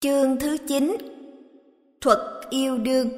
Chương thứ 9: Thuật yêu đương.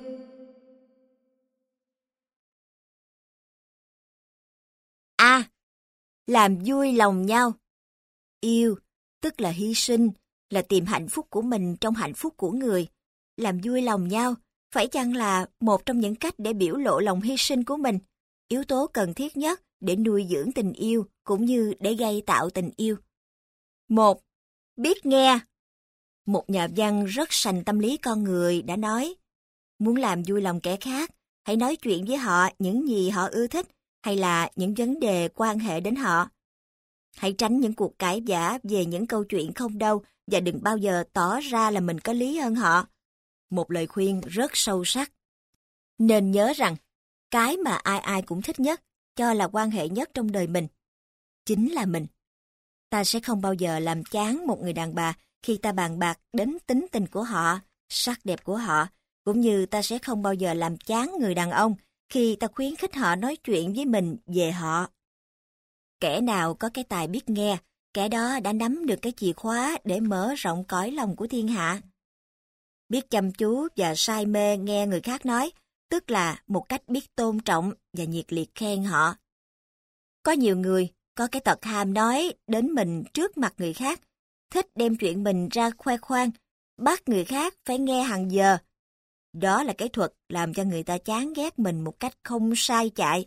A. Làm vui lòng nhau. Yêu, tức là hy sinh, là tìm hạnh phúc của mình trong hạnh phúc của người. Làm vui lòng nhau, phải chăng là một trong những cách để biểu lộ lòng hy sinh của mình, yếu tố cần thiết nhất để nuôi dưỡng tình yêu cũng như để gây tạo tình yêu. 1. Biết nghe. Một nhà văn rất sành tâm lý con người đã nói, muốn làm vui lòng kẻ khác, hãy nói chuyện với họ những gì họ ưa thích hay là những vấn đề quan hệ đến họ. Hãy tránh những cuộc cãi vã về những câu chuyện không đâu và đừng bao giờ tỏ ra là mình có lý hơn họ. Một lời khuyên rất sâu sắc. Nên nhớ rằng, cái mà ai ai cũng thích nhất, cho là quan hệ nhất trong đời mình, chính là mình. Ta sẽ không bao giờ làm chán một người đàn bà khi ta bàn bạc đến tính tình của họ, sắc đẹp của họ, cũng như ta sẽ không bao giờ làm chán người đàn ông khi ta khuyến khích họ nói chuyện với mình về họ. Kẻ nào có cái tài biết nghe, kẻ đó đã nắm được cái chìa khóa để mở rộng cõi lòng của thiên hạ. Biết chăm chú và say mê nghe người khác nói, tức là một cách biết tôn trọng và nhiệt liệt khen họ. Có nhiều người có cái tật ham nói đến mình trước mặt người khác, thích đem chuyện mình ra khoe khoang, bắt người khác phải nghe hàng giờ. Đó là cái thuật làm cho người ta chán ghét mình một cách không sai chạy.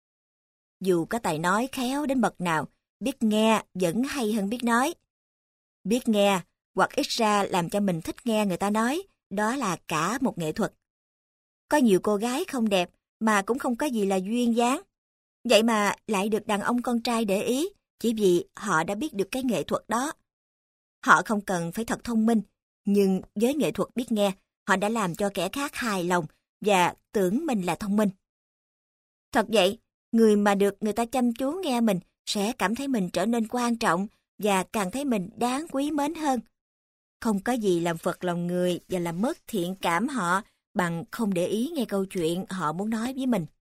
Dù có tài nói khéo đến bậc nào, biết nghe vẫn hay hơn biết nói. Biết nghe, hoặc ít ra làm cho mình thích nghe người ta nói, đó là cả một nghệ thuật. Có nhiều cô gái không đẹp, mà cũng không có gì là duyên dáng. Vậy mà lại được đàn ông con trai để ý, chỉ vì họ đã biết được cái nghệ thuật đó. Họ không cần phải thật thông minh, nhưng với nghệ thuật biết nghe, họ đã làm cho kẻ khác hài lòng và tưởng mình là thông minh. Thật vậy, người mà được người ta chăm chú nghe mình sẽ cảm thấy mình trở nên quan trọng và càng thấy mình đáng quý mến hơn. Không có gì làm phật lòng người và làm mất thiện cảm họ bằng không để ý nghe câu chuyện họ muốn nói với mình.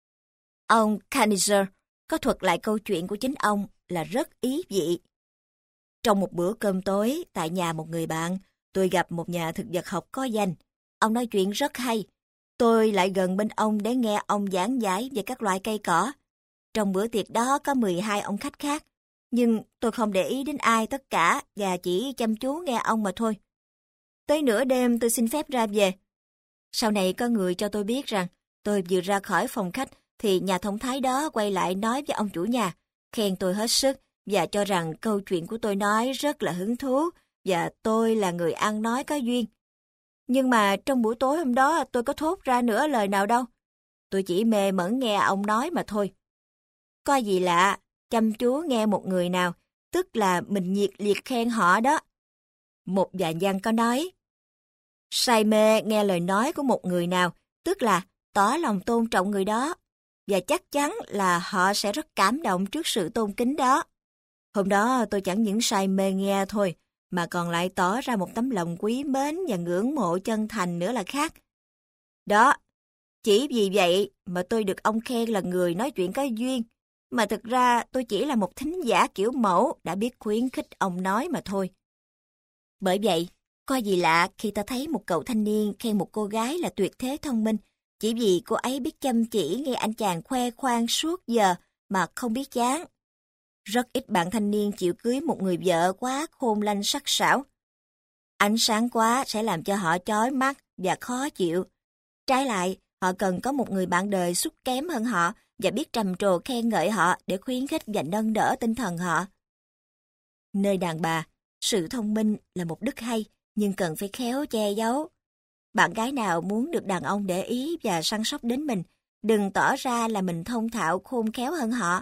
Ông Kanizer có thuật lại câu chuyện của chính ông là rất ý vị. Trong một bữa cơm tối tại nhà một người bạn, tôi gặp một nhà thực vật học có danh. Ông nói chuyện rất hay. Tôi lại gần bên ông để nghe ông giảng giải về các loại cây cỏ. Trong bữa tiệc đó có 12 ông khách khác, nhưng tôi không để ý đến ai tất cả và chỉ chăm chú nghe ông mà thôi. Tới nửa đêm tôi xin phép ra về. Sau này có người cho tôi biết rằng tôi vừa ra khỏi phòng khách thì nhà thông thái đó quay lại nói với ông chủ nhà, khen tôi hết sức và cho rằng câu chuyện của tôi nói rất là hứng thú và tôi là người ăn nói có duyên. Nhưng mà trong buổi tối hôm đó tôi có thốt ra nửa lời nào đâu. Tôi chỉ mê mẩn nghe ông nói mà thôi. Có gì lạ, chăm chú nghe một người nào, tức là mình nhiệt liệt khen họ đó. Một nhà văn có nói, say mê nghe lời nói của một người nào, tức là tỏ lòng tôn trọng người đó, và chắc chắn là họ sẽ rất cảm động trước sự tôn kính đó. Hôm đó tôi chẳng những say mê nghe thôi, mà còn lại tỏ ra một tấm lòng quý mến và ngưỡng mộ chân thành nữa là khác. Đó, chỉ vì vậy mà tôi được ông khen là người nói chuyện có duyên, mà thực ra tôi chỉ là một thính giả kiểu mẫu đã biết khuyến khích ông nói mà thôi. Bởi vậy, có gì lạ khi ta thấy một cậu thanh niên khen một cô gái là tuyệt thế thông minh, chỉ vì cô ấy biết chăm chỉ nghe anh chàng khoe khoang suốt giờ mà không biết chán. Rất ít bạn thanh niên chịu cưới một người vợ quá khôn lanh sắc sảo. Ánh sáng quá sẽ làm cho họ chói mắt và khó chịu. Trái lại, họ cần có một người bạn đời xuất kém hơn họ và biết trầm trồ khen ngợi họ để khuyến khích và nâng đỡ tinh thần họ. Nơi đàn bà, sự thông minh là một đức hay, nhưng cần phải khéo che giấu. Bạn gái nào muốn được đàn ông để ý và săn sóc đến mình, đừng tỏ ra là mình thông thạo khôn khéo hơn họ.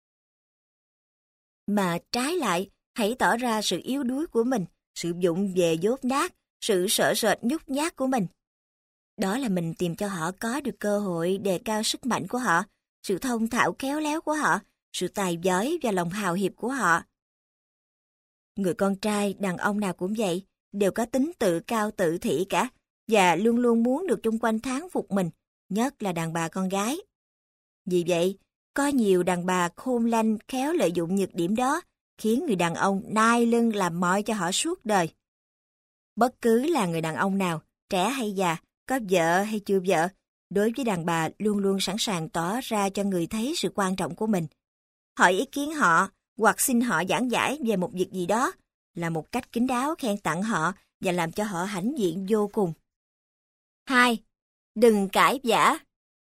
Mà trái lại, hãy tỏ ra sự yếu đuối của mình, sự vụng về dốt nát, sự sợ sệt nhút nhát của mình. Đó là mình tìm cho họ có được cơ hội đề cao sức mạnh của họ, sự thông thạo khéo léo của họ, sự tài giỏi và lòng hào hiệp của họ. Người con trai, đàn ông nào cũng vậy, đều có tính tự cao tự thị cả, và luôn luôn muốn được chung quanh thán phục mình, nhất là đàn bà con gái. Vì vậy, có nhiều đàn bà khôn lanh khéo lợi dụng nhược điểm đó, khiến người đàn ông nai lưng làm mọi cho họ suốt đời. Bất cứ là người đàn ông nào, trẻ hay già, có vợ hay chưa vợ, đối với đàn bà luôn luôn sẵn sàng tỏ ra cho người thấy sự quan trọng của mình. Hỏi ý kiến họ hoặc xin họ giảng giải về một việc gì đó là một cách kín đáo khen tặng họ và làm cho họ hãnh diện vô cùng. 2. Đừng cãi vã.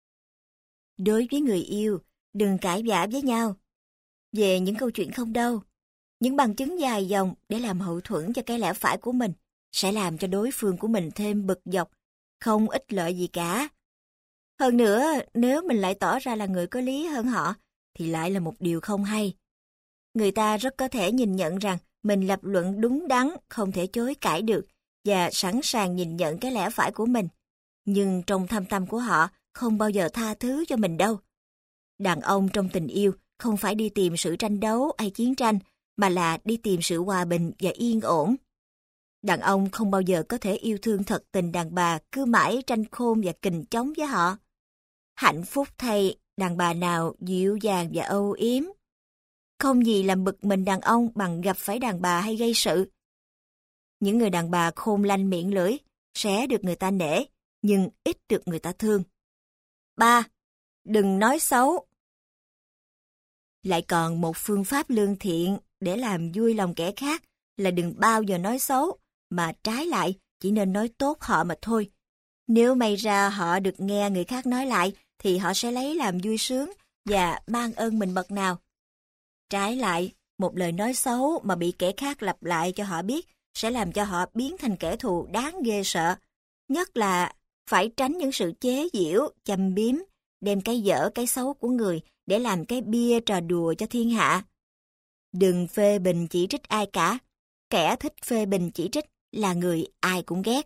Đối với người yêu, đừng cãi vã với nhau về những câu chuyện không đâu. Những bằng chứng dài dòng để làm hậu thuẫn cho cái lẽ phải của mình sẽ làm cho đối phương của mình thêm bực dọc, không ích lợi gì cả. Hơn nữa, nếu mình lại tỏ ra là người có lý hơn họ, thì lại là một điều không hay. Người ta rất có thể nhìn nhận rằng mình lập luận đúng đắn, không thể chối cãi được, và sẵn sàng nhìn nhận cái lẽ phải của mình. Nhưng trong thâm tâm của họ không bao giờ tha thứ cho mình đâu. Đàn ông trong tình yêu không phải đi tìm sự tranh đấu hay chiến tranh, mà là đi tìm sự hòa bình và yên ổn. Đàn ông không bao giờ có thể yêu thương thật tình đàn bà cứ mãi tranh khôn và kình chống với họ. Hạnh phúc thay đàn bà nào dịu dàng và âu yếm. Không gì làm bực mình đàn ông bằng gặp phải đàn bà hay gây sự. Những người đàn bà khôn lanh miệng lưỡi sẽ được người ta nể, nhưng ít được người ta thương. 3. Đừng nói xấu. Lại còn một phương pháp lương thiện để làm vui lòng kẻ khác là đừng bao giờ nói xấu, mà trái lại chỉ nên nói tốt họ mà thôi. Nếu may ra họ được nghe người khác nói lại, thì họ sẽ lấy làm vui sướng và mang ơn mình bậc nào. Trái lại, một lời nói xấu mà bị kẻ khác lặp lại cho họ biết sẽ làm cho họ biến thành kẻ thù đáng ghê sợ. Nhất là phải tránh những sự chế giễu, châm biếm, đem cái dở cái xấu của người để làm cái bia trò đùa cho thiên hạ. Đừng phê bình chỉ trích ai cả. Kẻ thích phê bình chỉ trích là người ai cũng ghét.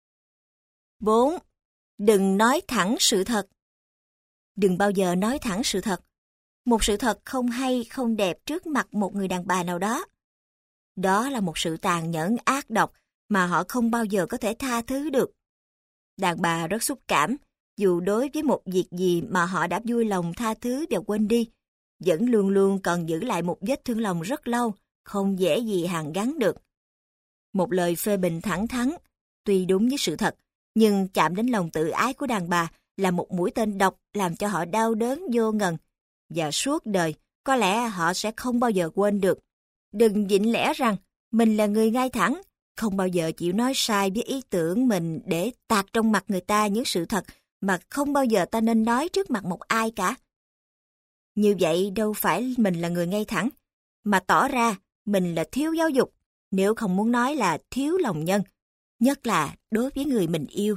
4. Đừng nói thẳng sự thật. Đừng bao giờ nói thẳng sự thật. Một sự thật không hay, không đẹp trước mặt một người đàn bà nào đó. Đó là một sự tàn nhẫn ác độc mà họ không bao giờ có thể tha thứ được. Đàn bà rất xúc cảm, dù đối với một việc gì mà họ đã vui lòng tha thứ và quên đi, vẫn luôn luôn còn giữ lại một vết thương lòng rất lâu, không dễ gì hàn gắn được. Một lời phê bình thẳng thắn, tuy đúng với sự thật, nhưng chạm đến lòng tự ái của đàn bà là một mũi tên độc làm cho họ đau đớn vô ngần, và suốt đời có lẽ họ sẽ không bao giờ quên được. Đừng vịnh lẽ rằng mình là người ngay thẳng, không bao giờ chịu nói sai với ý tưởng mình để tạt trong mặt người ta những sự thật mà không bao giờ ta nên nói trước mặt một ai cả. Như vậy đâu phải mình là người ngay thẳng, mà tỏ ra mình là thiếu giáo dục, nếu không muốn nói là thiếu lòng nhân, nhất là đối với người mình yêu.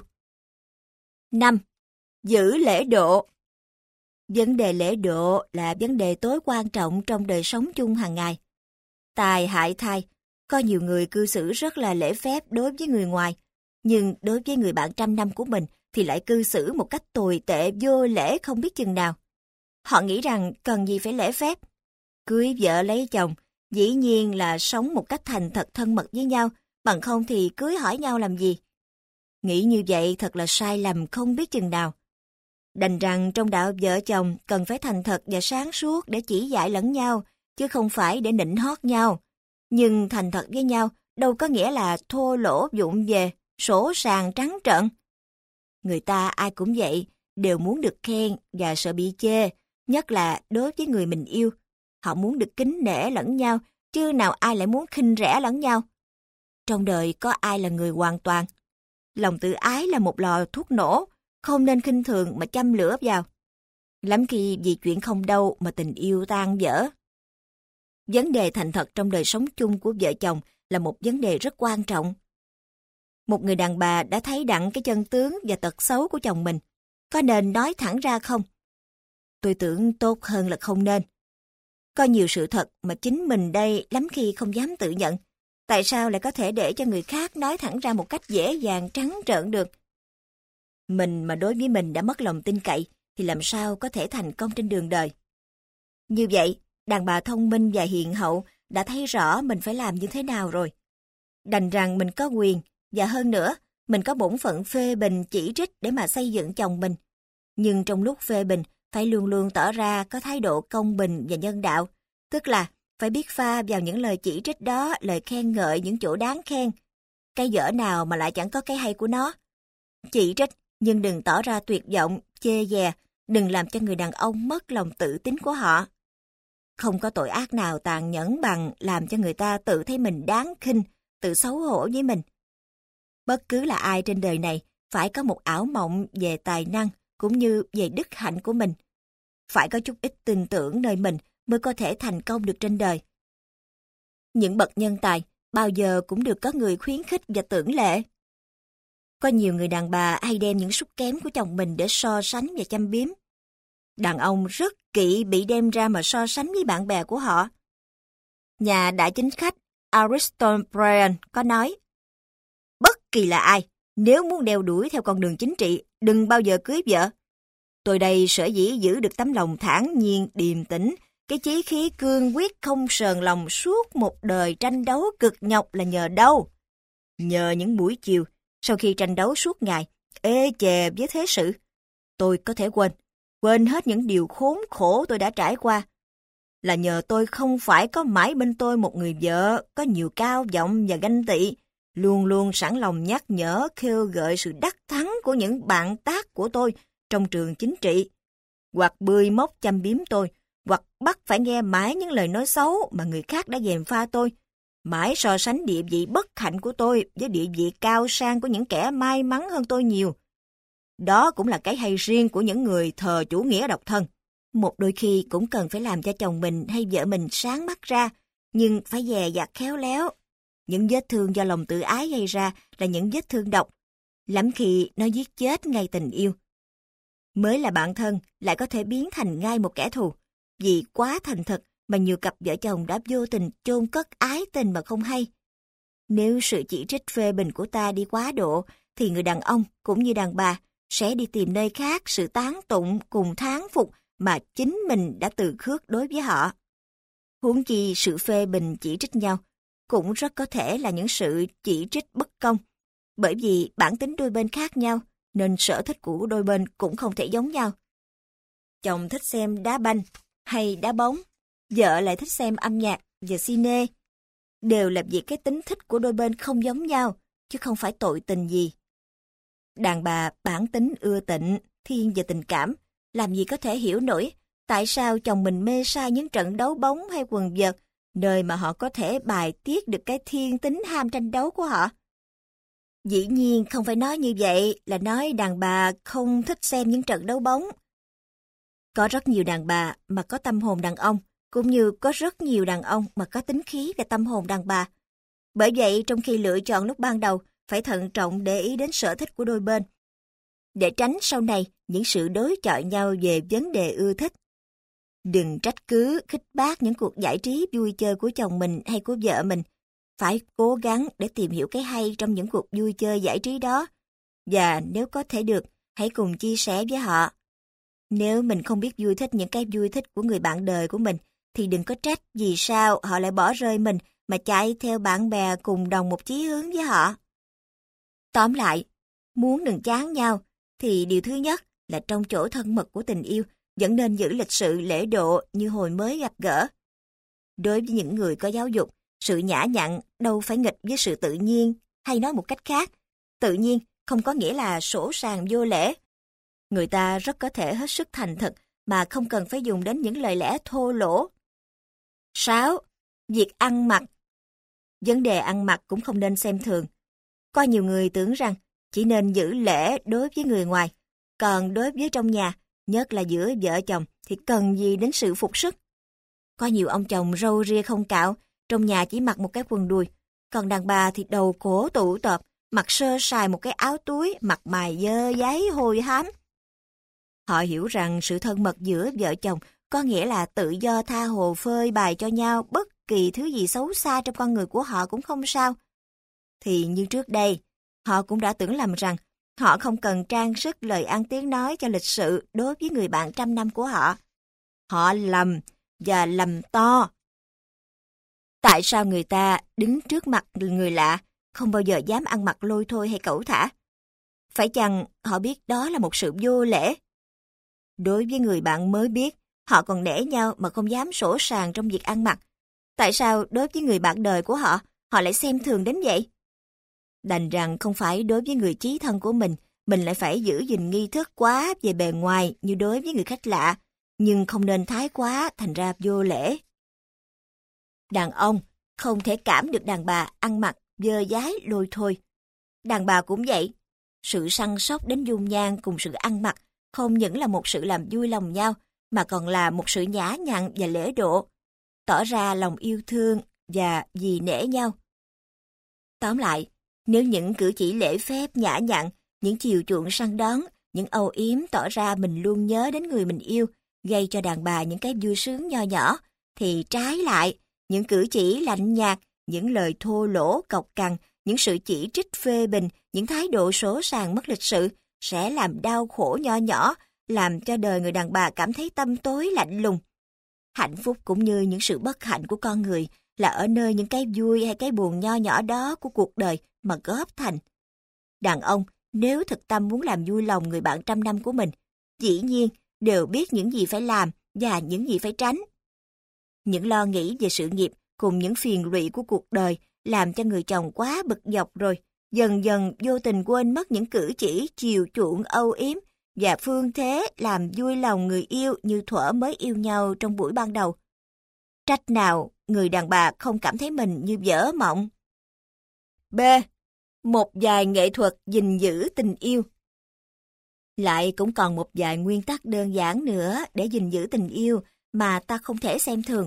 5. Giữ lễ độ. Vấn đề lễ độ là vấn đề tối quan trọng trong đời sống chung hàng ngày. Tài hại thay, có nhiều người cư xử rất là lễ phép đối với người ngoài, nhưng đối với người bạn trăm năm của mình thì lại cư xử một cách tồi tệ vô lễ không biết chừng nào. Họ nghĩ rằng cần gì phải lễ phép. Cưới vợ lấy chồng, dĩ nhiên là sống một cách thành thật thân mật với nhau, bằng không thì cưới hỏi nhau làm gì. Nghĩ như vậy thật là sai lầm không biết chừng nào. Đành rằng trong đạo vợ chồng cần phải thành thật và sáng suốt để chỉ dạy lẫn nhau, chứ không phải để nịnh hót nhau. Nhưng thành thật với nhau đâu có nghĩa là thô lỗ vụng về, sổ sàng trắng trợn. Người ta ai cũng vậy, đều muốn được khen và sợ bị chê, nhất là đối với người mình yêu. Họ muốn được kính nể lẫn nhau, chứ nào ai lại muốn khinh rẻ lẫn nhau. Trong đời có ai là người hoàn toàn. Lòng tự ái là một lò thuốc nổ, không nên khinh thường mà châm lửa vào. Lắm khi vì chuyện không đâu mà tình yêu tan vỡ. Vấn đề thành thật trong đời sống chung của vợ chồng là một vấn đề rất quan trọng. Một người đàn bà đã thấy đặng cái chân tướng và tật xấu của chồng mình, có nên nói thẳng ra không? Tôi tưởng tốt hơn là không nên. Có nhiều sự thật mà chính mình đây lắm khi không dám tự nhận. Tại sao lại có thể để cho người khác nói thẳng ra một cách dễ dàng trắng trợn được? Mình mà đối với mình đã mất lòng tin cậy thì làm sao có thể thành công trên đường đời? Như vậy, đàn bà thông minh và hiền hậu đã thấy rõ mình phải làm như thế nào rồi. Đành rằng mình có quyền, và hơn nữa, mình có bổn phận phê bình chỉ trích để mà xây dựng chồng mình. Nhưng trong lúc phê bình, phải luôn luôn tỏ ra có thái độ công bình và nhân đạo, tức là phải biết pha vào những lời chỉ trích đó lời khen ngợi những chỗ đáng khen. cái dở nào mà lại chẳng có cái hay của nó. Chỉ trích, nhưng đừng tỏ ra tuyệt vọng, chê dè, đừng làm cho người đàn ông mất lòng tự tín của họ. Không có tội ác nào tàn nhẫn bằng làm cho người ta tự thấy mình đáng khinh, tự xấu hổ với mình. Bất cứ là ai trên đời này phải có một ảo mộng về tài năng cũng như về đức hạnh của mình. Phải có chút ít tin tưởng nơi mình mới có thể thành công được trên đời. Những bậc nhân tài bao giờ cũng được có người khuyến khích và tưởng lệ. Có nhiều người đàn bà hay đem những sút kém của chồng mình để so sánh và châm biếm. Đàn ông rất kỵ bị đem ra mà so sánh với bạn bè của họ. Nhà đại chính khách Aristotle Bryan có nói, bất kỳ là ai, nếu muốn đeo đuổi theo con đường chính trị, đừng bao giờ cưới vợ. Tôi đây sở dĩ giữ được tấm lòng thản nhiên, điềm tĩnh, cái chí khí cương quyết không sờn lòng suốt một đời tranh đấu cực nhọc là nhờ đâu? Nhờ những buổi chiều, sau khi tranh đấu suốt ngày, ê chề với thế sự, tôi có thể quên hết những điều khốn khổ tôi đã trải qua. Là nhờ tôi không phải có mãi bên tôi một người vợ có nhiều cao vọng và ganh tị, luôn luôn sẵn lòng nhắc nhở, khêu gợi sự đắc thắng của những bạn tác của tôi trong trường chính trị, hoặc bươi móc châm biếm tôi, hoặc bắt phải nghe mãi những lời nói xấu mà người khác đã gièm pha tôi, mãi so sánh địa vị bất hạnh của tôi với địa vị cao sang của những kẻ may mắn hơn tôi nhiều. Đó cũng là cái hay riêng của những người thờ chủ nghĩa độc thân. Một đôi khi cũng cần phải làm cho chồng mình hay vợ mình sáng mắt ra, nhưng phải dè dặt khéo léo. Những vết thương do lòng tự ái gây ra là những vết thương độc, lắm khi nó giết chết ngay tình yêu. Mới là bạn thân lại có thể biến thành ngay một kẻ thù, vì quá thành thật mà nhiều cặp vợ chồng đã vô tình chôn cất ái tình mà không hay. Nếu sự chỉ trích phê bình của ta đi quá độ, thì người đàn ông cũng như đàn bà sẽ đi tìm nơi khác sự tán tụng cùng thán phục mà chính mình đã từ khước đối với họ. Huống chi sự phê bình chỉ trích nhau cũng rất có thể là những sự chỉ trích bất công, bởi vì bản tính đôi bên khác nhau nên sở thích của đôi bên cũng không thể giống nhau. Chồng thích xem đá banh hay đá bóng, vợ lại thích xem âm nhạc và cine. Đều là vì cái tính thích của đôi bên không giống nhau, chứ không phải tội tình gì. Đàn bà bản tính ưa tịnh, thiên về tình cảm, làm gì có thể hiểu nổi tại sao chồng mình mê say những trận đấu bóng hay quần vợt, nơi mà họ có thể bài tiết được cái thiên tính ham tranh đấu của họ. Dĩ nhiên không phải nói như vậy là nói đàn bà không thích xem những trận đấu bóng. Có rất nhiều đàn bà mà có tâm hồn đàn ông, cũng như có rất nhiều đàn ông mà có tính khí và tâm hồn đàn bà. Bởi vậy, trong khi lựa chọn lúc ban đầu, phải thận trọng để ý đến sở thích của đôi bên, để tránh sau này những sự đối chọi nhau về vấn đề ưa thích. Đừng trách cứ, khích bác những cuộc giải trí vui chơi của chồng mình hay của vợ mình. Phải cố gắng để tìm hiểu cái hay trong những cuộc vui chơi giải trí đó. Và nếu có thể được, hãy cùng chia sẻ với họ. Nếu mình không biết vui thích những cái vui thích của người bạn đời của mình, thì đừng có trách vì sao họ lại bỏ rơi mình mà chạy theo bạn bè cùng đồng một chí hướng với họ. Tóm lại, muốn đừng chán nhau, thì điều thứ nhất là trong chỗ thân mật của tình yêu vẫn nên giữ lịch sự lễ độ như hồi mới gặp gỡ. Đối với những người có giáo dục, sự nhã nhặn đâu phải nghịch với sự tự nhiên, hay nói một cách khác, tự nhiên không có nghĩa là sỗ sàng vô lễ. Người ta rất có thể hết sức thành thật mà không cần phải dùng đến những lời lẽ thô lỗ. 6. Việc ăn mặc. Vấn đề ăn mặc cũng không nên xem thường. Có nhiều người tưởng rằng chỉ nên giữ lễ đối với người ngoài, còn đối với trong nhà, nhất là giữa vợ chồng, thì cần gì đến sự phục sức. Có nhiều ông chồng râu ria không cạo, trong nhà chỉ mặc một cái quần đùi, còn đàn bà thì đầu cổ tụ tọp, mặc sơ sài một cái áo túi, mặt mày dơ dáy hôi hám. Họ hiểu rằng sự thân mật giữa vợ chồng có nghĩa là tự do tha hồ phơi bày cho nhau bất kỳ thứ gì xấu xa trong con người của họ cũng không sao. Thì như trước đây, họ cũng đã tưởng lầm rằng họ không cần trang sức lời ăn tiếng nói cho lịch sự đối với người bạn trăm năm của họ. Họ lầm và lầm to. Tại sao người ta đứng trước mặt người lạ không bao giờ dám ăn mặc lôi thôi hay cẩu thả? Phải chăng họ biết đó là một sự vô lễ? Đối với người bạn mới biết, họ còn nể nhau mà không dám sỗ sàng trong việc ăn mặc. Tại sao đối với người bạn đời của họ, họ lại xem thường đến vậy? Đành rằng không phải đối với người chí thân của mình lại phải giữ gìn nghi thức quá về bề ngoài như đối với người khách lạ, nhưng không nên thái quá thành ra vô lễ. Đàn ông không thể cảm được đàn bà ăn mặc dơ dái lôi thôi. Đàn bà cũng vậy. Sự săn sóc đến dung nhan cùng sự ăn mặc không những là một sự làm vui lòng nhau, mà còn là một sự nhã nhặn và lễ độ, tỏ ra lòng yêu thương và vì nể nhau. Tóm lại, nếu những cử chỉ lễ phép nhã nhặn, những chiều chuộng săn đón, những âu yếm tỏ ra mình luôn nhớ đến người mình yêu, gây cho đàn bà những cái vui sướng nho nhỏ, thì trái lại, những cử chỉ lạnh nhạt, những lời thô lỗ cộc cằn, những sự chỉ trích phê bình, những thái độ sỗ sàng mất lịch sự sẽ làm đau khổ nho nhỏ, làm cho đời người đàn bà cảm thấy tăm tối lạnh lùng. Hạnh phúc cũng như những sự bất hạnh của con người là ở nơi những cái vui hay cái buồn nho nhỏ đó của cuộc đời mà góp thành. Đàn ông nếu thực tâm muốn làm vui lòng người bạn trăm năm của mình, dĩ nhiên đều biết những gì phải làm và những gì phải tránh. Những lo nghĩ về sự nghiệp cùng những phiền lụy của cuộc đời làm cho người chồng quá bực dọc rồi, dần dần vô tình quên mất những cử chỉ chiều chuộng âu yếm và phương thế làm vui lòng người yêu như thuở mới yêu nhau trong buổi ban đầu. Trách nào người đàn bà không cảm thấy mình như vỡ mộng. B. Một vài nghệ thuật gìn giữ tình yêu. Lại cũng còn một vài nguyên tắc đơn giản nữa để gìn giữ tình yêu mà ta không thể xem thường.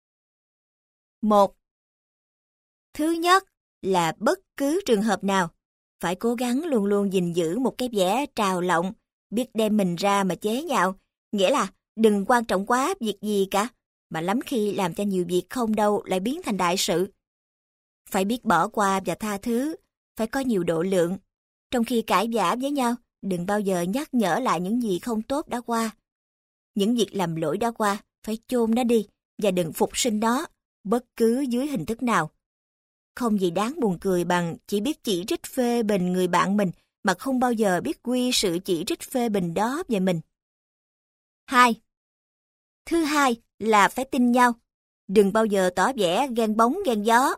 1. Thứ nhất là bất cứ trường hợp nào, phải cố gắng luôn luôn gìn giữ một cái vẻ trào lộng, biết đem mình ra mà chế nhạo, nghĩa là đừng quan trọng quá việc gì cả, mà lắm khi làm cho nhiều việc không đâu lại biến thành đại sự. Phải biết bỏ qua và tha thứ, phải có nhiều độ lượng. Trong khi cãi vã với nhau, đừng bao giờ nhắc nhở lại những gì không tốt đã qua. Những việc làm lỗi đã qua, phải chôn nó đi và đừng phục sinh nó, bất cứ dưới hình thức nào. Không gì đáng buồn cười bằng chỉ biết chỉ trích phê bình người bạn mình mà không bao giờ biết quy sự chỉ trích phê bình đó về mình. 2. Thứ hai là phải tin nhau. Đừng bao giờ tỏ vẻ ghen bóng ghen gió.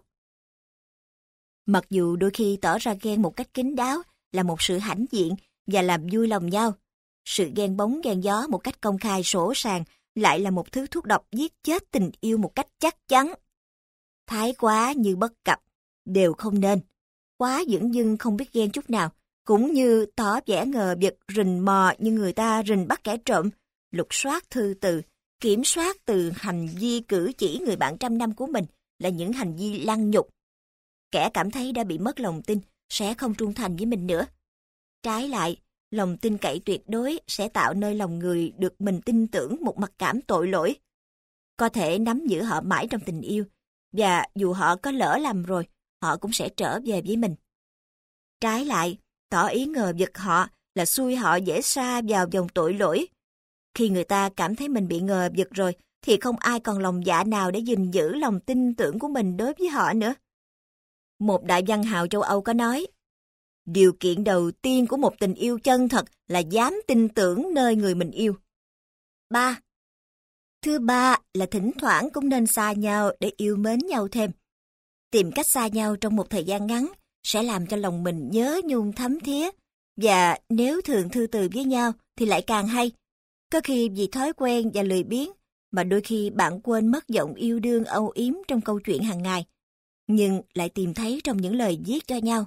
Mặc dù đôi khi tỏ ra ghen một cách kín đáo là một sự hãnh diện và làm vui lòng nhau, sự ghen bóng ghen gió một cách công khai sỗ sàng lại là một thứ thuốc độc giết chết tình yêu một cách chắc chắn. Thái quá như bất cập đều không nên. Quá dửng dưng không biết ghen chút nào, cũng như tỏ vẻ ngờ vực rình mò như người ta rình bắt kẻ trộm, lục soát thư từ, kiểm soát từ hành vi cử chỉ người bạn trăm năm của mình là những hành vi lăng nhục. Kẻ cảm thấy đã bị mất lòng tin sẽ không trung thành với mình nữa. Trái lại, lòng tin cậy tuyệt đối sẽ tạo nơi lòng người được mình tin tưởng một mặc cảm tội lỗi. Có thể nắm giữ họ mãi trong tình yêu, và dù họ có lỡ lầm rồi, họ cũng sẽ trở về với mình. Trái lại, tỏ ý ngờ vực họ là xui họ dễ sa vào vòng tội lỗi. Khi người ta cảm thấy mình bị ngờ vực rồi, thì không ai còn lòng dạ nào để gìn giữ lòng tin tưởng của mình đối với họ nữa. Một đại văn hào châu Âu có nói, điều kiện đầu tiên của một tình yêu chân thật là dám tin tưởng nơi người mình yêu. 3. Thứ ba là thỉnh thoảng cũng nên xa nhau để yêu mến nhau thêm. Tìm cách xa nhau trong một thời gian ngắn sẽ làm cho lòng mình nhớ nhung thấm thía, và nếu thường thư từ với nhau thì lại càng hay. Có khi vì thói quen và lười biếng mà đôi khi bạn quên mất giọng yêu đương âu yếm trong câu chuyện hàng ngày, nhưng lại tìm thấy trong những lời viết cho nhau.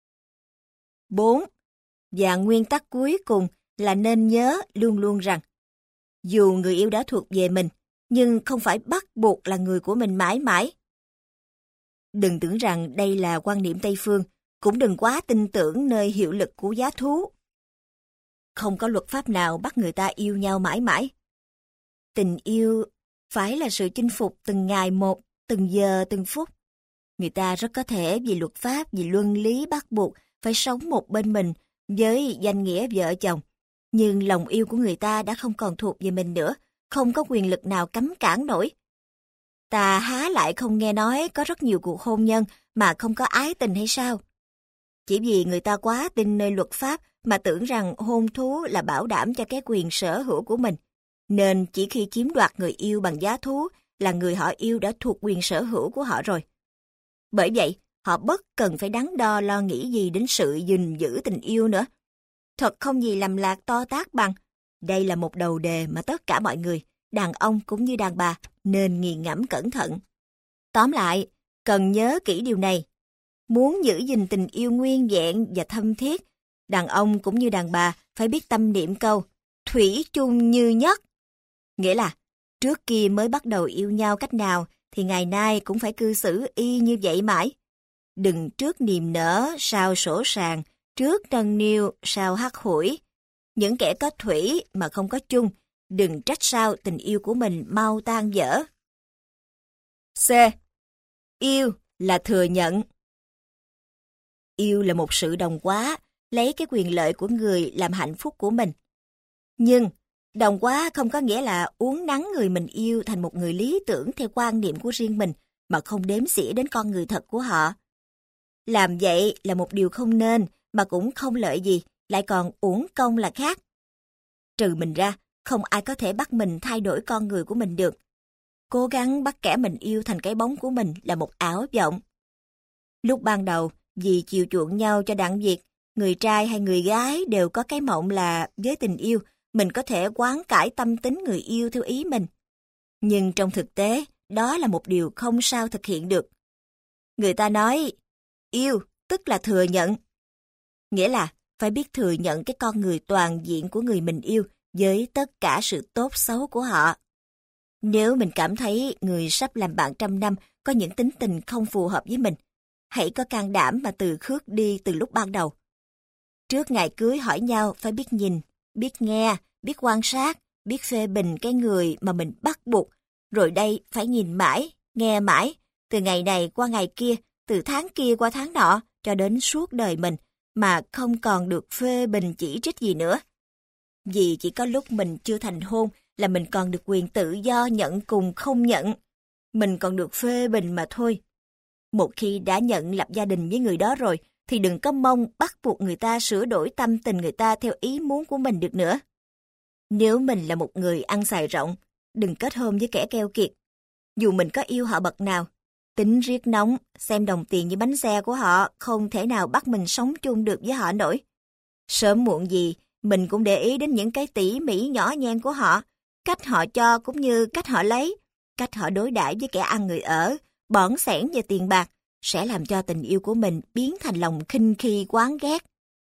4. Và nguyên tắc cuối cùng là nên nhớ luôn luôn rằng dù người yêu đã thuộc về mình, nhưng không phải bắt buộc là người của mình mãi mãi. Đừng tưởng rằng đây là quan niệm Tây phương, cũng đừng quá tin tưởng nơi hiệu lực của giá thú. Không có luật pháp nào bắt người ta yêu nhau mãi mãi. Tình yêu phải là sự chinh phục từng ngày một, từng giờ từng phút. Người ta rất có thể vì luật pháp, vì luân lý bắt buộc phải sống một bên mình với danh nghĩa vợ chồng. Nhưng lòng yêu của người ta đã không còn thuộc về mình nữa, không có quyền lực nào cấm cản nổi. Ta há lại không nghe nói có rất nhiều cuộc hôn nhân mà không có ái tình hay sao? Chỉ vì người ta quá tin nơi luật pháp mà tưởng rằng hôn thú là bảo đảm cho cái quyền sở hữu của mình, nên chỉ khi chiếm đoạt người yêu bằng giá thú là người họ yêu đã thuộc quyền sở hữu của họ rồi. Bởi vậy, họ bất cần phải đắn đo lo nghĩ gì đến sự gìn giữ tình yêu nữa. Thật không gì lầm lạc to tát bằng. Đây là một đầu đề mà tất cả mọi người, đàn ông cũng như đàn bà, nên nghiền ngẫm cẩn thận. Tóm lại, cần nhớ kỹ điều này. Muốn giữ gìn tình yêu nguyên vẹn và thâm thiết, đàn ông cũng như đàn bà phải biết tâm niệm câu thủy chung như nhất. Nghĩa là, trước kia mới bắt đầu yêu nhau cách nào thì ngày nay cũng phải cư xử y như vậy mãi. Đừng trước niềm nở sao sổ sàng, trước nâng niu sao hắt hủi. Những kẻ có thủy mà không có chung, đừng trách sao tình yêu của mình mau tan vỡ. C. Yêu là thừa nhận. Yêu là một sự đồng hóa, lấy cái quyền lợi của người làm hạnh phúc của mình. Nhưng, đồng hóa không có nghĩa là uốn nắn người mình yêu thành một người lý tưởng theo quan niệm của riêng mình, mà không đếm xỉa đến con người thật của họ. Làm vậy là một điều không nên, mà cũng không lợi gì, lại còn uổng công là khác. Trừ mình ra, không ai có thể bắt mình thay đổi con người của mình được. Cố gắng bắt kẻ mình yêu thành cái bóng của mình là một ảo vọng. Lúc ban đầu, vì chiều chuộng nhau cho đặng việc, người trai hay người gái đều có cái mộng là với tình yêu, mình có thể hoán cải tâm tính người yêu theo ý mình. Nhưng trong thực tế, đó là một điều không sao thực hiện được. Người ta nói, yêu tức là thừa nhận. Nghĩa là phải biết thừa nhận cái con người toàn diện của người mình yêu với tất cả sự tốt xấu của họ. Nếu mình cảm thấy người sắp làm bạn trăm năm có những tính tình không phù hợp với mình, hãy có can đảm mà từ khước đi từ lúc ban đầu. Trước ngày cưới hỏi nhau phải biết nhìn, biết nghe, biết quan sát, biết phê bình cái người mà mình bắt buộc. Rồi đây phải nhìn mãi, nghe mãi, từ ngày này qua ngày kia, từ tháng kia qua tháng nọ, cho đến suốt đời mình, mà không còn được phê bình chỉ trích gì nữa. Vì chỉ có lúc mình chưa thành hôn là mình còn được quyền tự do nhận cùng không nhận. Mình còn được phê bình mà thôi. Một khi đã nhận lập gia đình với người đó rồi, thì đừng có mong bắt buộc người ta sửa đổi tâm tình người ta theo ý muốn của mình được nữa. Nếu mình là một người ăn xài rộng, đừng kết hôn với kẻ keo kiệt. Dù mình có yêu họ bậc nào, tính riết nóng, xem đồng tiền như bánh xe của họ không thể nào bắt mình sống chung được với họ nổi. Sớm muộn gì, mình cũng để ý đến những cái tỉ mỉ nhỏ nhen của họ, cách họ cho cũng như cách họ lấy, cách họ đối đãi với kẻ ăn người ở, bỏn xẻn về tiền bạc, sẽ làm cho tình yêu của mình biến thành lòng khinh khi oán ghét.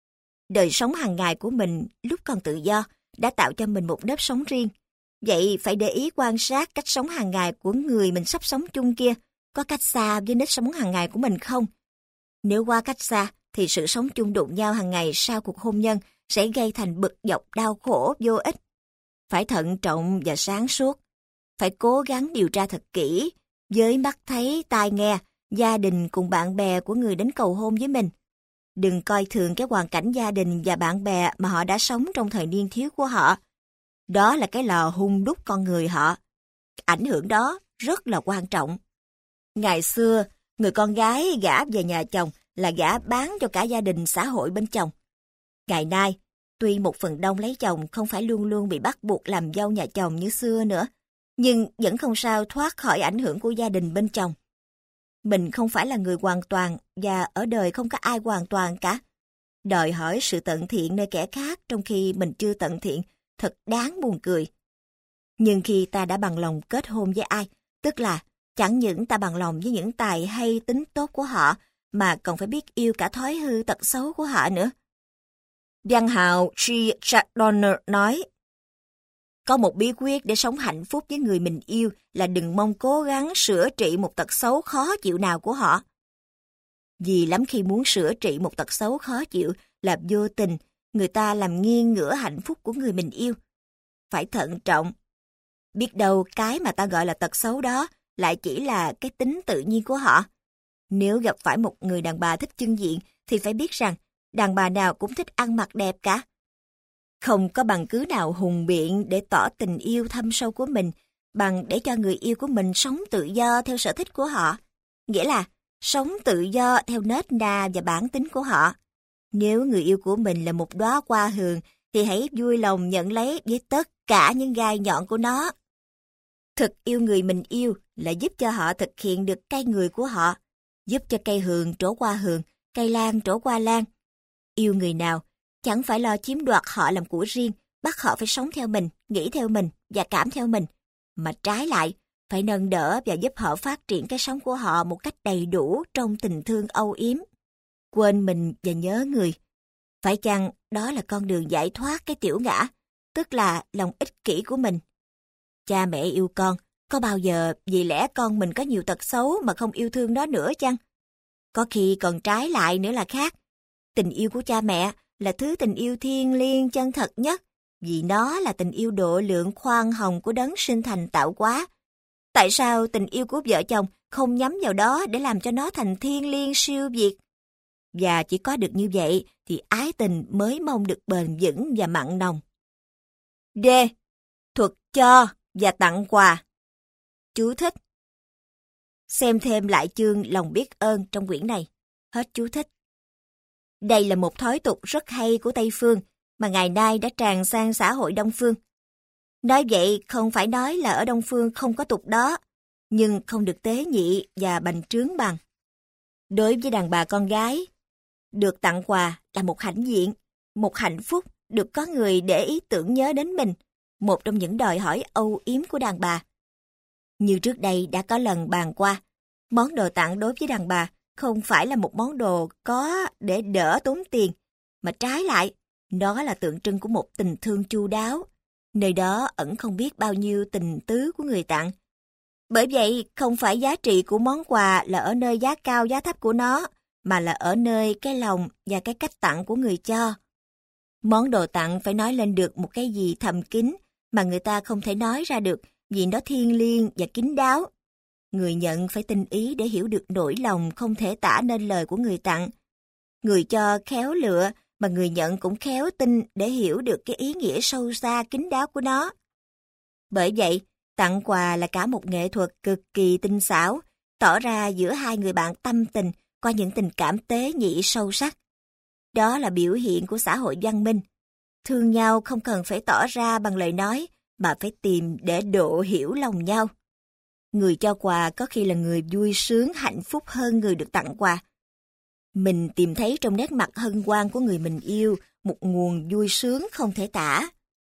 Đời sống hàng ngày của mình lúc còn tự do đã tạo cho mình một nếp sống riêng. Vậy phải để ý quan sát cách sống hàng ngày của người mình sắp sống chung kia, có cách xa với nếp sống hàng ngày của mình không? Nếu qua cách xa, thì sự sống chung đụng nhau hàng ngày sau cuộc hôn nhân sẽ gây thành bực dọc đau khổ vô ích. Phải thận trọng và sáng suốt. Phải cố gắng điều tra thật kỹ, với mắt thấy, tai nghe, gia đình cùng bạn bè của người đến cầu hôn với mình. Đừng coi thường cái hoàn cảnh gia đình và bạn bè mà họ đã sống trong thời niên thiếu của họ. Đó là cái lò hun đúc con người họ. Ảnh hưởng đó rất là quan trọng. Ngày xưa, người con gái gả về nhà chồng là gả bán cho cả gia đình xã hội bên chồng. Ngày nay, tuy một phần đông lấy chồng không phải luôn luôn bị bắt buộc làm dâu nhà chồng như xưa nữa, nhưng vẫn không sao thoát khỏi ảnh hưởng của gia đình bên chồng. Mình không phải là người hoàn toàn và ở đời không có ai hoàn toàn cả. Đòi hỏi sự tận thiện nơi kẻ khác trong khi mình chưa tận thiện, thật đáng buồn cười. Nhưng khi ta đã bằng lòng kết hôn với ai, tức là chẳng những ta bằng lòng với những tài hay tính tốt của họ, mà còn phải biết yêu cả thói hư tật xấu của họ nữa. Văn hào G. Jack Donner nói, có một bí quyết để sống hạnh phúc với người mình yêu là đừng mong cố gắng sửa trị một tật xấu khó chịu nào của họ. Vì lắm khi muốn sửa trị một tật xấu khó chịu là vô tình, người ta làm nghiêng ngửa hạnh phúc của người mình yêu. Phải thận trọng. Biết đâu cái mà ta gọi là tật xấu đó lại chỉ là cái tính tự nhiên của họ. Nếu gặp phải một người đàn bà thích chưng diện thì phải biết rằng đàn bà nào cũng thích ăn mặc đẹp cả. Không có bằng cứ nào hùng biện để tỏ tình yêu thâm sâu của mình bằng để cho người yêu của mình sống tự do theo sở thích của họ. Nghĩa là sống tự do theo nết na và bản tính của họ. Nếu người yêu của mình là một đóa hoa hường thì hãy vui lòng nhận lấy với tất cả những gai nhọn của nó. Thực yêu người mình yêu là giúp cho họ thực hiện được cái người của họ. giúp cho cây hường trổ qua hường, cây lan trổ qua lan. Yêu người nào, chẳng phải lo chiếm đoạt họ làm của riêng, bắt họ phải sống theo mình, nghĩ theo mình và cảm theo mình, mà trái lại, phải nâng đỡ và giúp họ phát triển cái sống của họ một cách đầy đủ trong tình thương âu yếm. Quên mình và nhớ người. Phải chăng đó là con đường giải thoát cái tiểu ngã, tức là lòng ích kỷ của mình? Cha mẹ yêu con, có bao giờ vì lẽ con mình có nhiều tật xấu mà không yêu thương nó nữa chăng? Có khi còn trái lại nữa là khác. Tình yêu của cha mẹ là thứ tình yêu thiêng liêng chân thật nhất, vì nó là tình yêu độ lượng khoan hồng của đấng sinh thành tạo hóa. Tại sao tình yêu của vợ chồng không nhắm vào đó để làm cho nó thành thiêng liêng siêu việt? Và chỉ có được như vậy thì ái tình mới mong được bền vững và mặn nồng. D. Thuật cho và tặng quà. Chú thích. Xem thêm lại chương lòng biết ơn trong quyển này. Hết chú thích. Đây là một thói tục rất hay của Tây Phương mà ngày nay đã tràn sang xã hội Đông Phương. Nói vậy không phải nói là ở Đông Phương không có tục đó, nhưng không được tế nhị và bành trướng bằng. Đối với đàn bà con gái, được tặng quà là một hãnh diện, một hạnh phúc được có người để ý tưởng nhớ đến mình, một trong những đòi hỏi âu yếm của đàn bà. Như trước đây đã có lần bàn qua, món đồ tặng đối với đàn bà không phải là một món đồ có để đỡ tốn tiền, mà trái lại, nó là tượng trưng của một tình thương chu đáo. Nơi đó ẩn không biết bao nhiêu tình tứ của người tặng. Bởi vậy, không phải giá trị của món quà là ở nơi giá cao giá thấp của nó, mà là ở nơi cái lòng và cái cách tặng của người cho. Món đồ tặng phải nói lên được một cái gì thầm kín mà người ta không thể nói ra được vì nó thiêng liêng và kín đáo. Người nhận phải tinh ý để hiểu được nỗi lòng không thể tả nên lời của người tặng. Người cho khéo lựa mà người nhận cũng khéo tin để hiểu được cái ý nghĩa sâu xa kín đáo của nó. Bởi vậy, tặng quà là cả một nghệ thuật cực kỳ tinh xảo, tỏ ra giữa hai người bạn tâm tình qua những tình cảm tế nhị sâu sắc. Đó là biểu hiện của xã hội văn minh. Thương nhau không cần phải tỏ ra bằng lời nói, mà phải tìm để độ hiểu lòng nhau. Người cho quà có khi là người vui sướng hạnh phúc hơn người được tặng quà. Mình tìm thấy trong nét mặt hân hoan của người mình yêu một nguồn vui sướng không thể tả.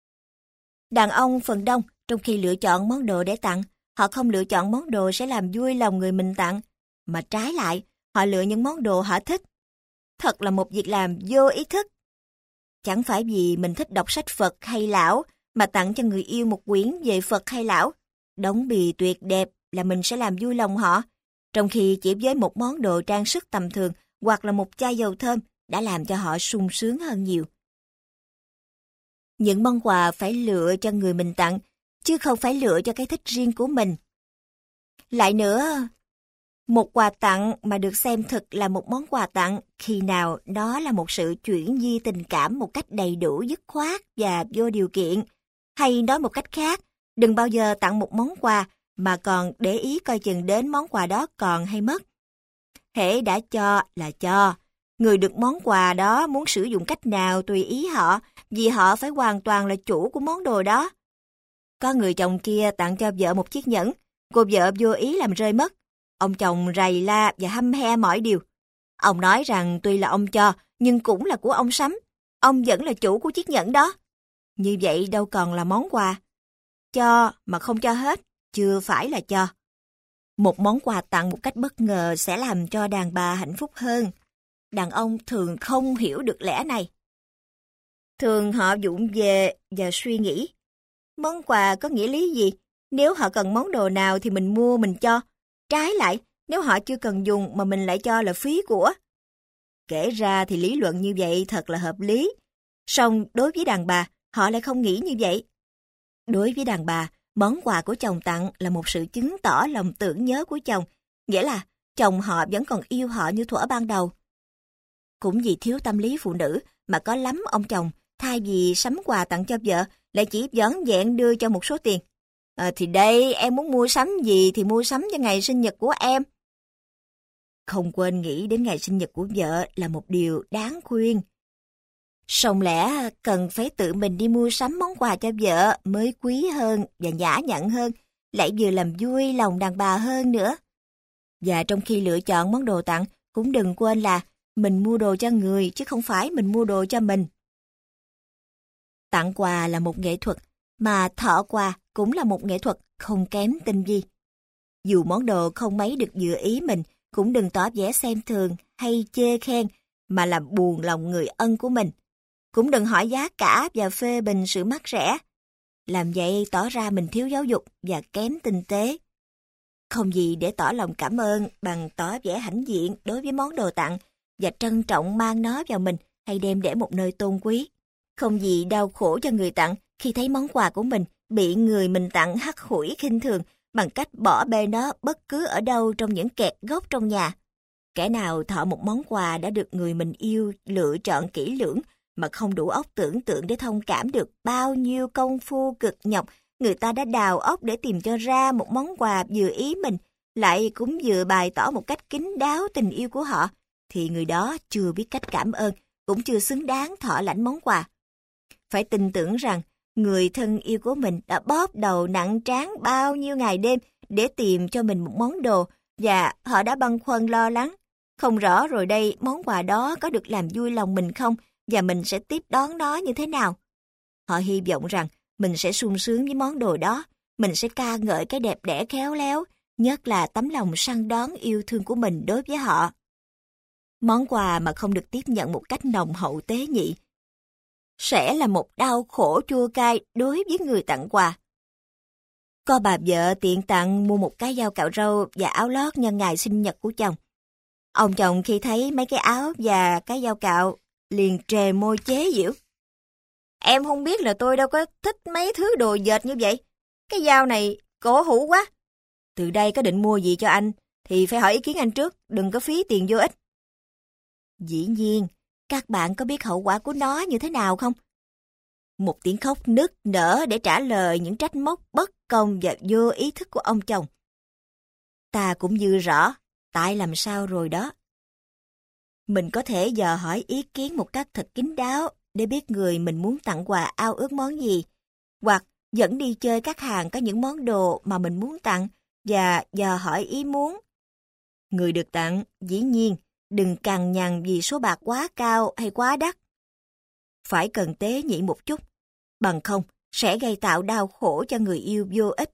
Đàn ông phần đông, trong khi lựa chọn món đồ để tặng, họ không lựa chọn món đồ sẽ làm vui lòng người mình tặng, mà trái lại, họ lựa những món đồ họ thích. Thật là một việc làm vô ý thức. Chẳng phải vì mình thích đọc sách Phật hay Lão mà tặng cho người yêu một quyển về Phật hay Lão, đóng bì tuyệt đẹp là mình sẽ làm vui lòng họ, trong khi chỉ với một món đồ trang sức tầm thường hoặc là một chai dầu thơm đã làm cho họ sung sướng hơn nhiều. Những món quà phải lựa cho người mình tặng, chứ không phải lựa cho cái thích riêng của mình. Lại nữa, một quà tặng mà được xem thực là một món quà tặng khi nào nó là một sự chuyển di tình cảm một cách đầy đủ dứt khoát và vô điều kiện. Hay nói một cách khác, đừng bao giờ tặng một món quà mà còn để ý coi chừng đến món quà đó còn hay mất. Hễ đã cho là cho. Người được món quà đó muốn sử dụng cách nào tùy ý họ, vì họ phải hoàn toàn là chủ của món đồ đó. Có người chồng kia tặng cho vợ một chiếc nhẫn, cô vợ vô ý làm rơi mất. Ông chồng rầy la và hăm he mọi điều. Ông nói rằng tuy là ông cho, nhưng cũng là của ông Sắm. Ông vẫn là chủ của chiếc nhẫn đó. Như vậy đâu còn là món quà. Cho mà không cho hết, chưa phải là cho. Một món quà tặng một cách bất ngờ sẽ làm cho đàn bà hạnh phúc hơn. Đàn ông thường không hiểu được lẽ này. Thường họ vụng về và suy nghĩ. Món quà có nghĩa lý gì? Nếu họ cần món đồ nào thì mình mua mình cho. Trái lại, nếu họ chưa cần dùng mà mình lại cho là phí của. Kể ra thì lý luận như vậy thật là hợp lý. Song đối với đàn bà, họ lại không nghĩ như vậy. Đối với đàn bà, món quà của chồng tặng là một sự chứng tỏ lòng tưởng nhớ của chồng, nghĩa là chồng họ vẫn còn yêu họ như thuở ban đầu. Cũng vì thiếu tâm lý phụ nữ mà có lắm ông chồng, thay vì sắm quà tặng cho vợ, lại chỉ vỏn vẹn đưa cho một số tiền. Thì đây, em muốn mua sắm gì thì mua sắm cho ngày sinh nhật của em. Không quên nghĩ đến ngày sinh nhật của vợ là một điều đáng khuyên. Song lẽ cần phải tự mình đi mua sắm món quà cho vợ mới quý hơn và nhã nhặn hơn, lại vừa làm vui lòng đàn bà hơn nữa. Và trong khi lựa chọn món đồ tặng, cũng đừng quên là mình mua đồ cho người chứ không phải mình mua đồ cho mình. Tặng quà là một nghệ thuật, mà thọ quà cũng là một nghệ thuật không kém tinh vi. Dù món đồ không mấy được vừa ý mình, cũng đừng tỏ vẻ xem thường hay chê khen mà làm buồn lòng người ân của mình. Cũng đừng hỏi giá cả và phê bình sự mắc rẻ. Làm vậy tỏ ra mình thiếu giáo dục và kém tinh tế. Không gì để tỏ lòng cảm ơn bằng tỏ vẻ hãnh diện đối với món đồ tặng và trân trọng mang nó vào mình hay đem để một nơi tôn quý. Không gì đau khổ cho người tặng khi thấy món quà của mình bị người mình tặng hắt hủi khinh thường bằng cách bỏ bê nó bất cứ ở đâu trong những kẹt góc trong nhà. Kẻ nào thọ một món quà đã được người mình yêu lựa chọn kỹ lưỡng mà không đủ óc tưởng tượng để thông cảm được bao nhiêu công phu cực nhọc người ta đã đào óc để tìm cho ra một món quà vừa ý mình, lại cũng vừa bày tỏ một cách kín đáo tình yêu của họ, thì người đó chưa biết cách cảm ơn, cũng chưa xứng đáng thọ lãnh món quà. Phải tin tưởng rằng người thân yêu của mình đã bóp đầu nặng trán bao nhiêu ngày đêm để tìm cho mình một món đồ, và họ đã băn khoăn lo lắng. Không rõ rồi đây món quà đó có được làm vui lòng mình không, và mình sẽ tiếp đón nó như thế nào. Họ hy vọng rằng mình sẽ sung sướng với món đồ đó, mình sẽ ca ngợi cái đẹp đẽ khéo léo, nhất là tấm lòng săn đón yêu thương của mình đối với họ. Món quà mà không được tiếp nhận một cách nồng hậu tế nhị sẽ là một đau khổ chua cay đối với người tặng quà. Có bà vợ tiện tặng mua một cái dao cạo râu và áo lót nhân ngày sinh nhật của chồng. Ông chồng khi thấy mấy cái áo và cái dao cạo liền trề môi chế giễu. Em không biết là tôi đâu có thích mấy thứ đồ dệt như vậy. Cái dao này cổ hủ quá. Từ đây có định mua gì cho anh thì phải hỏi ý kiến anh trước, đừng có phí tiền vô ích. Dĩ nhiên, các bạn có biết hậu quả của nó như thế nào không? Một tiếng khóc nức nở để trả lời những trách móc bất công và vô ý thức của ông chồng. Ta cũng dư rõ, tại làm sao rồi đó. Mình có thể dò hỏi ý kiến một cách thật kín đáo để biết người mình muốn tặng quà ao ước món gì, hoặc dẫn đi chơi các hàng có những món đồ mà mình muốn tặng và dò hỏi ý muốn. Người được tặng, dĩ nhiên, đừng cằn nhằn vì số bạc quá cao hay quá đắt. Phải cần tế nhị một chút, bằng không sẽ gây tạo đau khổ cho người yêu vô ích.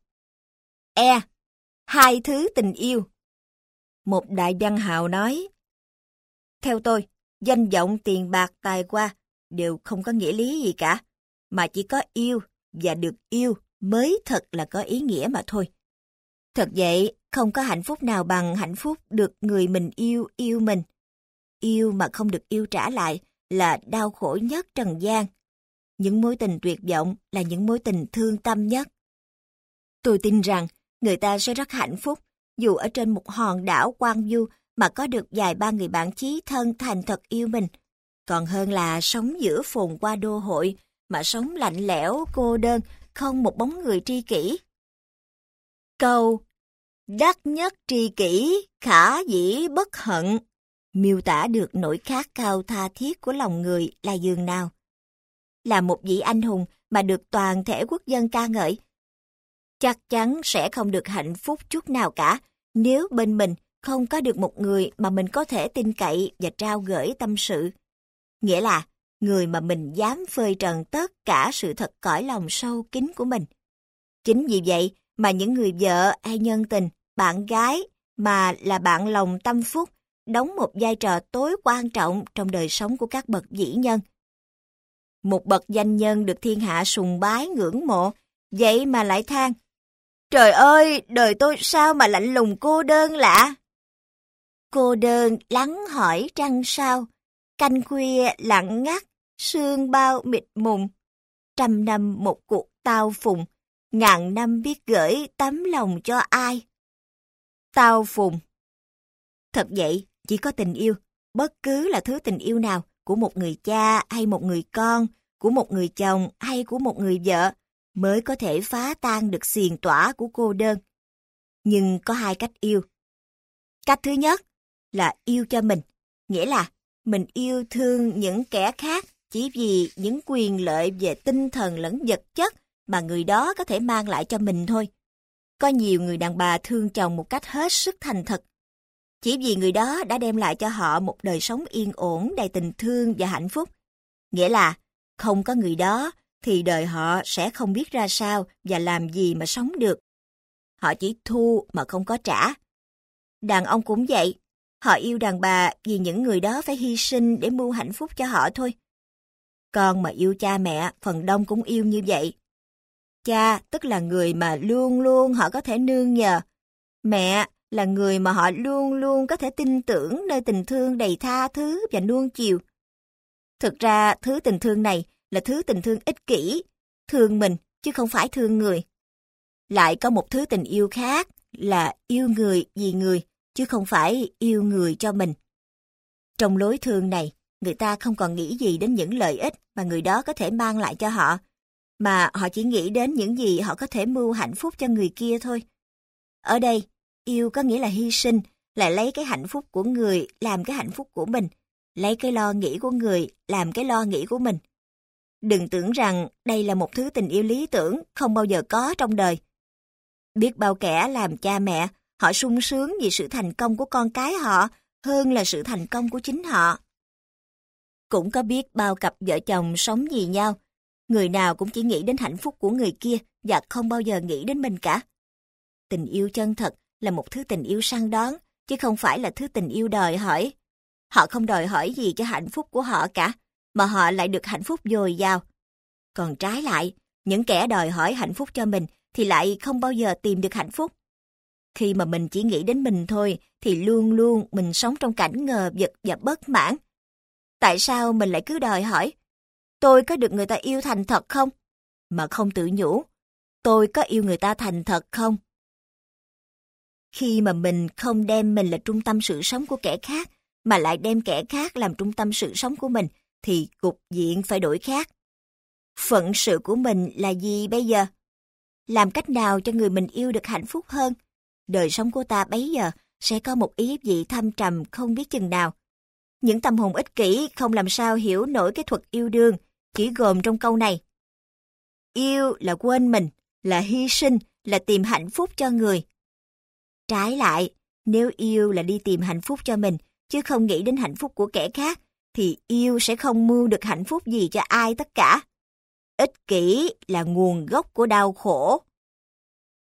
Hai thứ tình yêu. Một đại văn hào nói, theo tôi, danh vọng, tiền bạc, tài hoa đều không có nghĩa lý gì cả, mà chỉ có yêu và được yêu mới thật là có ý nghĩa mà thôi. Thật vậy, không có hạnh phúc nào bằng hạnh phúc được người mình yêu yêu mình. Yêu mà không được yêu trả lại là đau khổ nhất trần gian. Những mối tình tuyệt vọng là những mối tình thương tâm nhất. Tôi tin rằng người ta sẽ rất hạnh phúc dù ở trên một hòn đảo quang vu mà có được vài ba người bạn chí thân thành thật yêu mình, còn hơn là sống giữa phồn hoa đô hội mà sống lạnh lẽo, cô đơn, không một bóng người tri kỷ. Câu đắc nhất tri kỷ, khả dĩ bất hận miêu tả được nỗi khát khao tha thiết của lòng người là giường nào. Là một vị anh hùng mà được toàn thể quốc dân ca ngợi, chắc chắn sẽ không được hạnh phúc chút nào cả nếu bên mình không có được một người mà mình có thể tin cậy và trao gửi tâm sự. Nghĩa là người mà mình dám phơi trần tất cả sự thật cõi lòng sâu kín của mình. Chính vì vậy mà những người vợ hay nhân tình, bạn gái mà là bạn lòng tâm phúc đóng một vai trò tối quan trọng trong đời sống của các bậc vĩ nhân. Một bậc danh nhân được thiên hạ sùng bái ngưỡng mộ, vậy mà lại than: trời ơi, đời tôi sao mà lạnh lùng cô đơn lạ. Cô đơn lắng hỏi trăng sao, canh khuya lặng ngắt, sương bao mịt mùng. 100 năm một cuộc tao phùng, ngàn năm biết gửi tấm lòng cho ai. Tao phùng. Thật vậy, chỉ có tình yêu, bất cứ là thứ tình yêu nào, của một người cha hay một người con, của một người chồng hay của một người vợ, mới có thể phá tan được xiềng tỏa của cô đơn. Nhưng có hai cách yêu. Cách thứ nhất là yêu cho mình, nghĩa là mình yêu thương những kẻ khác chỉ vì những quyền lợi về tinh thần lẫn vật chất mà người đó có thể mang lại cho mình thôi. Có nhiều người đàn bà thương chồng một cách hết sức thành thật, chỉ vì người đó đã đem lại cho họ một đời sống yên ổn, đầy tình thương và hạnh phúc. Nghĩa là, không có người đó thì đời họ sẽ không biết ra sao và làm gì mà sống được. Họ chỉ thu mà không có trả. Đàn ông cũng vậy, họ yêu đàn bà vì những người đó phải hy sinh để mưu hạnh phúc cho họ thôi. Con mà yêu cha mẹ, phần đông cũng yêu như vậy. Cha tức là người mà luôn luôn họ có thể nương nhờ. Mẹ là người mà họ luôn luôn có thể tin tưởng nơi tình thương đầy tha thứ và nuông chiều. Thực ra thứ tình thương này là thứ tình thương ích kỷ, thương mình chứ không phải thương người. Lại có một thứ tình yêu khác là yêu người vì người, chứ không phải yêu người cho mình. Trong lối thương này, người ta không còn nghĩ gì đến những lợi ích mà người đó có thể mang lại cho họ, mà họ chỉ nghĩ đến những gì họ có thể mưu hạnh phúc cho người kia thôi. Ở đây, yêu có nghĩa là hy sinh, là lấy cái hạnh phúc của người làm cái hạnh phúc của mình, lấy cái lo nghĩ của người làm cái lo nghĩ của mình. Đừng tưởng rằng đây là một thứ tình yêu lý tưởng không bao giờ có trong đời. Biết bao kẻ làm cha mẹ, họ sung sướng vì sự thành công của con cái họ hơn là sự thành công của chính họ. Cũng có biết bao cặp vợ chồng sống vì nhau, người nào cũng chỉ nghĩ đến hạnh phúc của người kia và không bao giờ nghĩ đến mình cả. Tình yêu chân thật là một thứ tình yêu săn đón, chứ không phải là thứ tình yêu đòi hỏi. Họ không đòi hỏi gì cho hạnh phúc của họ cả, mà họ lại được hạnh phúc dồi dào. Còn trái lại, những kẻ đòi hỏi hạnh phúc cho mình thì lại không bao giờ tìm được hạnh phúc. Khi mà mình chỉ nghĩ đến mình thôi, thì luôn luôn mình sống trong cảnh ngờ vực và bất mãn. Tại sao mình lại cứ đòi hỏi, tôi có được người ta yêu thành thật không? Mà không tự nhủ, tôi có yêu người ta thành thật không? Khi mà mình không đem mình là trung tâm sự sống của kẻ khác, mà lại đem kẻ khác làm trung tâm sự sống của mình, thì cục diện phải đổi khác. Phận sự của mình là gì bây giờ? Làm cách nào cho người mình yêu được hạnh phúc hơn? Đời sống của ta bấy giờ sẽ có một ý vị thâm trầm không biết chừng nào. Những tâm hồn ích kỷ không làm sao hiểu nổi cái thuật yêu đương, chỉ gồm trong câu này. Yêu là quên mình, là hy sinh, là tìm hạnh phúc cho người. Trái lại, nếu yêu là đi tìm hạnh phúc cho mình, chứ không nghĩ đến hạnh phúc của kẻ khác, thì yêu sẽ không mưu được hạnh phúc gì cho ai tất cả. Ích kỷ là nguồn gốc của đau khổ.